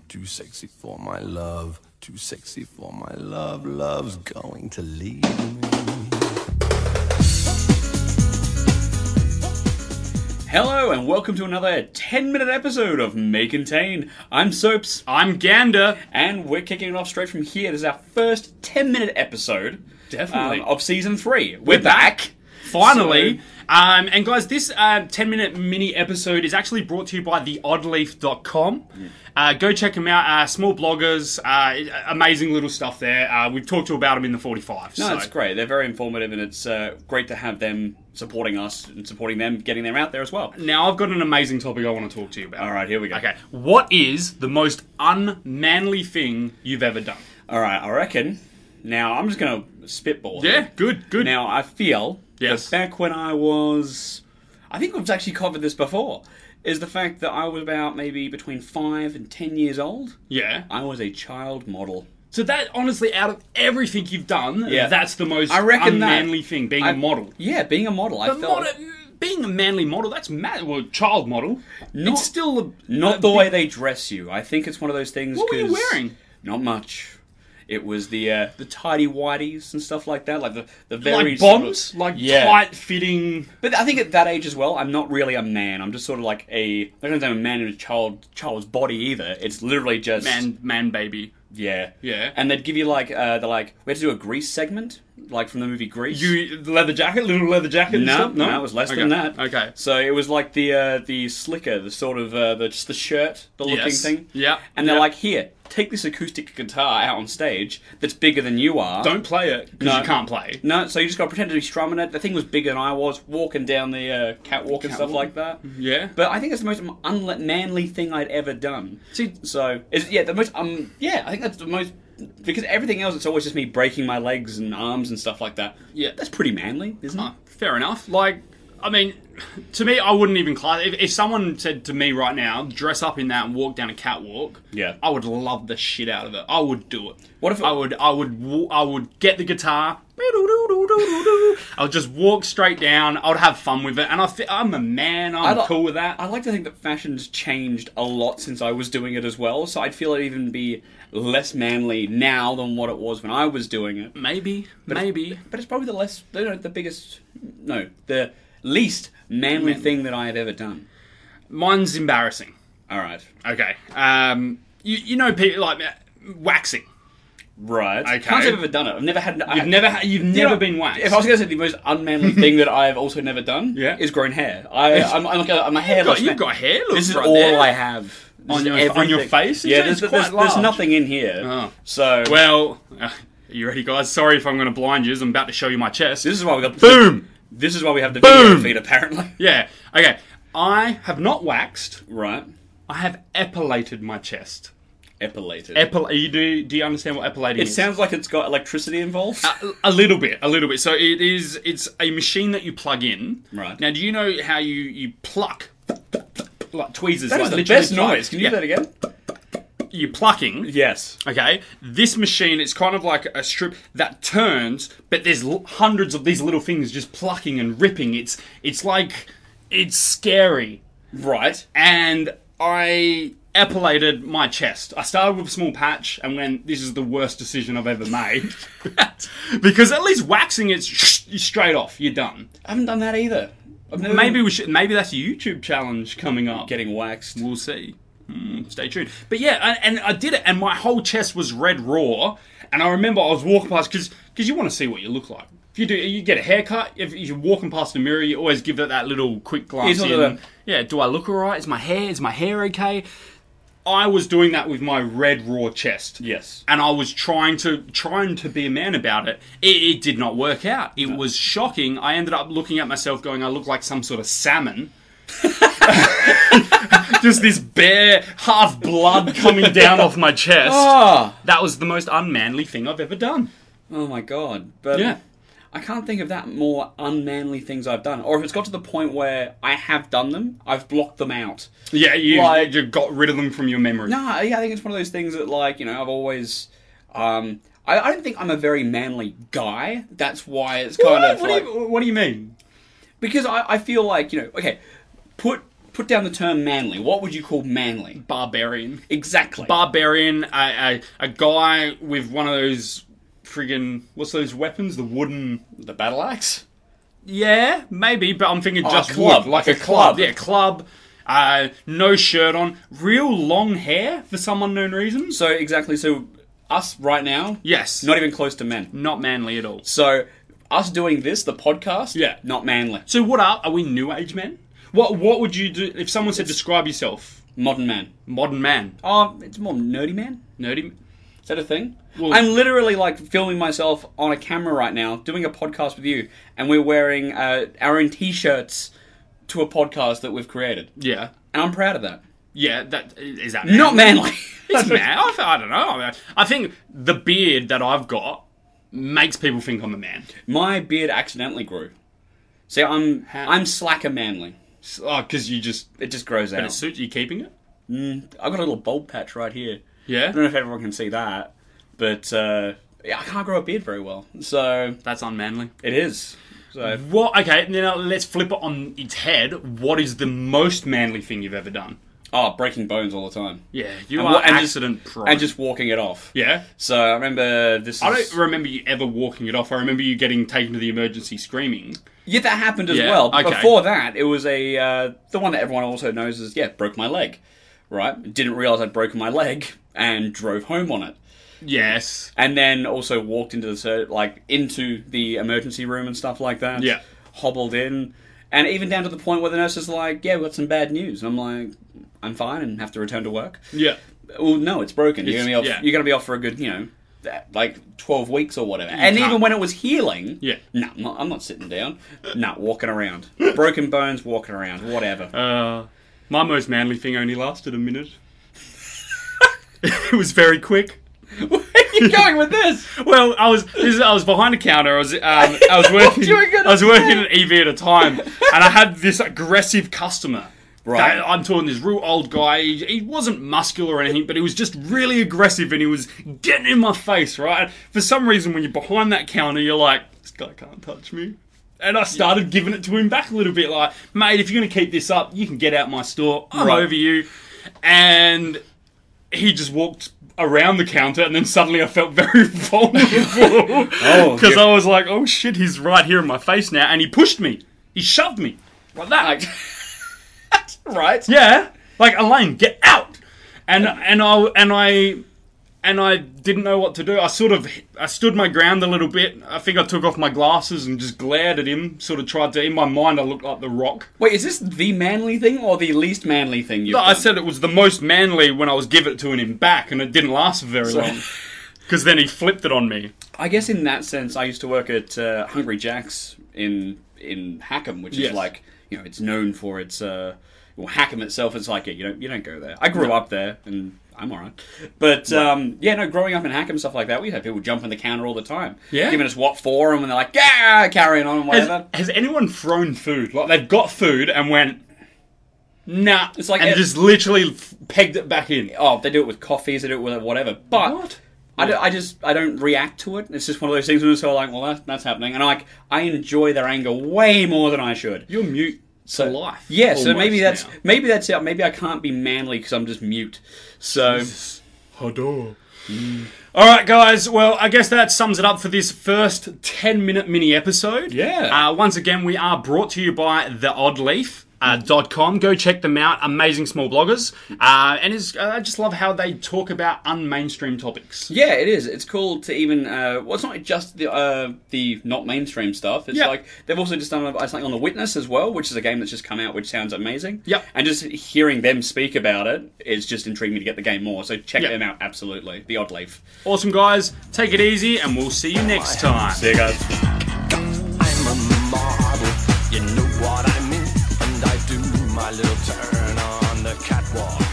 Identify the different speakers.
Speaker 1: Too sexy for my love. Too sexy for my love. Love's going to leave me.
Speaker 2: Hello and welcome to another 10-minute episode of May Contain. I'm Soaps.
Speaker 3: I'm Gander.
Speaker 2: And we're kicking it off straight from here. This is our first 10-minute episode.
Speaker 3: Definitely.
Speaker 2: Of Season 3. We're back.
Speaker 3: Finally. And guys, this 10-minute mini episode is actually brought to you by theoddleaf.com. Go check them out. Small bloggers. Amazing little stuff there. We've talked to about them in the 45.
Speaker 2: No, it's great. They're very informative and it's great to have them supporting us and supporting them, getting them out there as well.
Speaker 3: Now, I've got an amazing topic I want to talk to you about.
Speaker 2: All right, here we go.
Speaker 3: Okay. What is the most unmanly thing you've ever done?
Speaker 2: All right, I reckon. Now, I'm just going to spitball here.
Speaker 3: Yeah, good.
Speaker 2: Now, I feel
Speaker 3: Yes.
Speaker 2: that back when I think we've actually covered this before, is the fact that I was about maybe between 5 and 10 years old.
Speaker 3: Yeah.
Speaker 2: I was a child model.
Speaker 3: So that, honestly, out of everything you've done,
Speaker 2: Yeah.
Speaker 3: that's the most
Speaker 2: I reckon
Speaker 3: unmanly thing, being a model.
Speaker 2: Yeah, being a model. I felt
Speaker 3: Being a manly model, that's mad. Well, child model.
Speaker 2: Not-
Speaker 3: it's still
Speaker 2: not the way they dress you. I think it's one of those things.
Speaker 3: What were you
Speaker 2: 'cause
Speaker 3: wearing?
Speaker 2: Not much. It was the tidy whities and stuff like that, like the very
Speaker 3: Like
Speaker 2: sort of-
Speaker 3: bombs? Like
Speaker 2: Yeah.
Speaker 3: tight-fitting...
Speaker 2: But I think at that age as well, I'm not really a man. I'm just sort of like I don't say I'm a man in a child's body either. It's literally just
Speaker 3: Man baby.
Speaker 2: Yeah.
Speaker 3: Yeah.
Speaker 2: And they'd give you we had to do a Grease segment, like from the movie Grease.
Speaker 3: The leather jacket? Little leather jacket and
Speaker 2: No,
Speaker 3: stuff?
Speaker 2: no, it was less than that.
Speaker 3: Okay.
Speaker 2: So it was like the slicker, the sort of just the shirt, the looking
Speaker 3: Yes.
Speaker 2: thing.
Speaker 3: Yeah.
Speaker 2: And they're
Speaker 3: Yeah.
Speaker 2: like, here, take this acoustic guitar out on stage that's bigger than you are.
Speaker 3: Don't play it, because
Speaker 2: No.
Speaker 3: you can't play.
Speaker 2: No, so you just got to pretend to be strumming it. The thing was bigger than I was, walking down the catwalk and stuff like that.
Speaker 3: Yeah.
Speaker 2: But I think it's the most unmanly thing I'd ever done.
Speaker 3: See,
Speaker 2: So, I think that's the most... Because everything else, it's always just me breaking my legs and arms and stuff like that.
Speaker 3: Yeah.
Speaker 2: That's pretty manly, isn't it?
Speaker 3: fair enough. Like, I mean, to me, I wouldn't even class... If someone said to me right now, dress up in that and walk down a catwalk,
Speaker 2: Yeah.
Speaker 3: I would love the shit out of it. I would do it.
Speaker 2: What if it-
Speaker 3: I would get the guitar. I would just walk straight down. I would have fun with it, and I'm a man. I'm cool with that.
Speaker 2: I like to think that fashion's changed a lot since I was doing it as well, so I'd feel it'd even be less manly now than what it was when I was doing it.
Speaker 3: Maybe.
Speaker 2: But it's probably the least manly thing that I have ever done.
Speaker 3: Mine's embarrassing.
Speaker 2: All right.
Speaker 3: Okay. You know, people like waxing.
Speaker 2: Right.
Speaker 3: Okay.
Speaker 2: Can't say I've ever done it. I've never had...
Speaker 3: You've never been waxed.
Speaker 2: If I was going to say the most unmanly thing that I've also never done,
Speaker 3: Yeah.
Speaker 2: is grown hair. I'm a hairless man.
Speaker 3: You've got hair. Look
Speaker 2: This is
Speaker 3: right
Speaker 2: all
Speaker 3: there.
Speaker 2: I have.
Speaker 3: On
Speaker 2: This is
Speaker 3: your
Speaker 2: everything.
Speaker 3: face?
Speaker 2: Yeah,
Speaker 3: It's
Speaker 2: there's
Speaker 3: quite large.
Speaker 2: nothing in here.
Speaker 3: Oh.
Speaker 2: So
Speaker 3: Well, are you ready, guys? Sorry if I'm going to blind you. I'm about to show you my chest.
Speaker 2: this is why we got
Speaker 3: Boom!
Speaker 2: This is why we have the
Speaker 3: Boom!
Speaker 2: video feed, apparently.
Speaker 3: Yeah. Okay. I have not waxed.
Speaker 2: Right.
Speaker 3: I have epilated my chest.
Speaker 2: Epilated.
Speaker 3: Do you understand what epilating
Speaker 2: It
Speaker 3: is?
Speaker 2: sounds like it's got electricity involved.
Speaker 3: A little bit. So it's a machine that you plug in.
Speaker 2: Right.
Speaker 3: Now, do you know how you pluck like tweezers?
Speaker 2: That
Speaker 3: like
Speaker 2: is the
Speaker 3: literally
Speaker 2: best
Speaker 3: pluck?
Speaker 2: noise. Can you do that again?
Speaker 3: You're plucking.
Speaker 2: Yes.
Speaker 3: Okay, this machine, it's kind of like a strip that turns, but there's hundreds of these little things just plucking and ripping. It's scary.
Speaker 2: Right.
Speaker 3: And I epilated my chest. I started with a small patch and went, this is the worst decision I've ever made. Because at least waxing it's straight off, you're done.
Speaker 2: I haven't done that either.
Speaker 3: Maybe that's a YouTube challenge coming up.
Speaker 2: Getting waxed.
Speaker 3: We'll see. Stay tuned. But yeah, and I did it, and my whole chest was red raw. And I remember I was walking past because you want to see what you look like. If you get a haircut, if you're walking past the mirror, you always give it that little quick glance in. Yeah, do I look alright? Is my hair okay? I was doing that with my red raw chest.
Speaker 2: Yes.
Speaker 3: And I was trying to be a man about it. It did not work out. It was shocking. I ended up looking at myself going, I look like some sort of salmon. Just this bare half blood coming down off my chest.
Speaker 2: Ah.
Speaker 3: That was the most unmanly thing I've ever done.
Speaker 2: Oh my god. But
Speaker 3: Yeah.
Speaker 2: I can't think of that more unmanly things I've done. Or if it's got to the point where I have done them, I've blocked them out.
Speaker 3: Yeah, you
Speaker 2: Like-
Speaker 3: got rid of them from your memory.
Speaker 2: No, yeah, I think it's one of those things that, like, you know, I've always... I don't think I'm a very manly guy. That's why it's kind of like...
Speaker 3: What do you mean?
Speaker 2: Because I feel like, you know, okay, put put down the term manly, what would you call manly?
Speaker 3: Barbarian.
Speaker 2: Exactly.
Speaker 3: Barbarian, a guy with one of those friggin', what's those weapons? The wooden...
Speaker 2: The battle axe?
Speaker 3: Yeah, maybe, but I'm thinking just
Speaker 2: a club,
Speaker 3: wood.
Speaker 2: like a club.
Speaker 3: Yeah, club. No shirt on. Real long hair for some unknown reason.
Speaker 2: So, exactly, so us right now,
Speaker 3: Yes.
Speaker 2: not even close to men.
Speaker 3: Not manly at all.
Speaker 2: So, us doing this, the podcast,
Speaker 3: Yeah.
Speaker 2: not manly.
Speaker 3: So what are we new age men? What would you do if someone said describe yourself?
Speaker 2: Modern man.
Speaker 3: Modern man.
Speaker 2: Oh, it's more nerdy man?
Speaker 3: Nerdy.
Speaker 2: Is that a thing?
Speaker 3: Well-
Speaker 2: I'm literally like filming myself on a camera right now, doing a podcast with you, and we're wearing our own t-shirts to a podcast that we've created.
Speaker 3: Yeah.
Speaker 2: And I'm proud of that.
Speaker 3: Yeah, that is that
Speaker 2: Not manly.
Speaker 3: It's man. I don't know. I think the beard that I've got makes people think I'm a man.
Speaker 2: My beard accidentally grew. See, I'm slacker manly.
Speaker 3: Oh, because you just...
Speaker 2: It just grows
Speaker 3: And
Speaker 2: out.
Speaker 3: it suits you keeping it?
Speaker 2: I've got a little bald patch right here. I
Speaker 3: Yeah?
Speaker 2: don't know if everyone can see that, but yeah, I can't grow a beard very well. So,
Speaker 3: That's unmanly.
Speaker 2: it is. So,
Speaker 3: What? Okay, now let's flip it on its head. What is the most manly thing you've ever done?
Speaker 2: breaking bones all the time.
Speaker 3: Yeah, you
Speaker 2: And
Speaker 3: are
Speaker 2: and
Speaker 3: accident prone.
Speaker 2: And just walking it off.
Speaker 3: Yeah?
Speaker 2: So, I remember this is...
Speaker 3: I don't remember you ever walking it off. I remember you getting taken to the emergency screaming.
Speaker 2: Yeah, that happened as
Speaker 3: Yeah,
Speaker 2: well. But
Speaker 3: okay.
Speaker 2: before that, it was the one that everyone also knows is, broke my leg. Right? Didn't realise I'd broken my leg and drove home on it.
Speaker 3: Yes.
Speaker 2: And then also walked into the emergency room and stuff like that.
Speaker 3: Yeah.
Speaker 2: Hobbled in. And even down to the point where the nurse is like, yeah, we've got some bad news. And I'm like, I'm fine and have to return to work.
Speaker 3: Yeah.
Speaker 2: Well, no, it's broken. You're
Speaker 3: It's-
Speaker 2: going to
Speaker 3: yeah.
Speaker 2: you're going to be off for a good, 12 weeks or whatever. And
Speaker 3: can't.
Speaker 2: even when it was healing,
Speaker 3: Yeah.
Speaker 2: no, I'm not sitting down. No, walking around. Broken bones, walking around, whatever.
Speaker 3: My most manly thing only lasted a minute. It was very quick.
Speaker 2: Where are you going with this?
Speaker 3: Well, I was behind a counter. I was working.
Speaker 2: you were gonna
Speaker 3: I was working
Speaker 2: say?
Speaker 3: at EV at a time, and I had this aggressive customer.
Speaker 2: Right.
Speaker 3: I'm talking this real old guy. He wasn't muscular or anything, but he was just really aggressive, and he was getting in my face. Right. For some reason, when you're behind that counter, you're like, this guy can't touch me. And I started giving it to him back a little bit, like, mate, if you're going to keep this up, you can get out my store. I'm
Speaker 2: Right.
Speaker 3: over you. And he just walked around the counter, and then suddenly I felt very vulnerable. Because I was like, oh shit, he's right here in my face now. And he pushed me. He shoved me. Like that.
Speaker 2: Like, right.
Speaker 3: Yeah. Like, Elaine, get out! And I didn't know what to do. I stood my ground a little bit. I think I took off my glasses and just glared at him. Sort of tried to, in my mind, I looked like The Rock.
Speaker 2: Wait, is this the manly thing or the least manly thing you've
Speaker 3: No, I
Speaker 2: done?
Speaker 3: said it was the most manly when I was giving it to him back, and it didn't last for very long. Because then he flipped it on me.
Speaker 2: I guess in that sense, I used to work at Hungry Jack's in Hackham, which
Speaker 3: Yes.
Speaker 2: is like, it's known for its... Hackham itself is like, you don't go there. I grew up there, and I'm alright. But, growing up in Hackham, stuff like that, we had people jumping the counter all the time.
Speaker 3: Yeah?
Speaker 2: Giving us what for, and when they're like, yeah, carrying on and whatever.
Speaker 3: Has anyone thrown food? Like, they've got food and went, nah.
Speaker 2: It's like
Speaker 3: and just literally pegged it back in.
Speaker 2: Oh, they do it with coffees, they do it with whatever. But
Speaker 3: What?
Speaker 2: I don't react to it. It's just one of those things where it's sort of like, well, that's happening. And I enjoy their anger way more than I should.
Speaker 3: You're mute to life.
Speaker 2: Yeah, so maybe
Speaker 3: almost
Speaker 2: that's
Speaker 3: now.
Speaker 2: it. Maybe I can't be manly because I'm just mute. So
Speaker 3: Hador. Alright, guys. Well, I guess that sums it up for this first 10-minute mini episode.
Speaker 2: Yeah.
Speaker 3: Once again, we are brought to you by theoddleaf.com. Go check them out. Amazing small bloggers. I just love how they talk about unmainstream topics.
Speaker 2: yeah, it is. It's cool to even. It's not just the not mainstream stuff. It's
Speaker 3: Yeah.
Speaker 2: like they've also just done something on The Witness as well, which is a game that's just come out, which sounds amazing.
Speaker 3: Yep.
Speaker 2: And just hearing them speak about it is just intriguing me to get the game more. So check
Speaker 3: Yep.
Speaker 2: them out. Absolutely, The Odd Leaf.
Speaker 3: Awesome, guys. Take it easy, and we'll see you next time.
Speaker 2: See you guys.
Speaker 1: I'm a model, you know what I mean. And I do my little turn on the catwalk.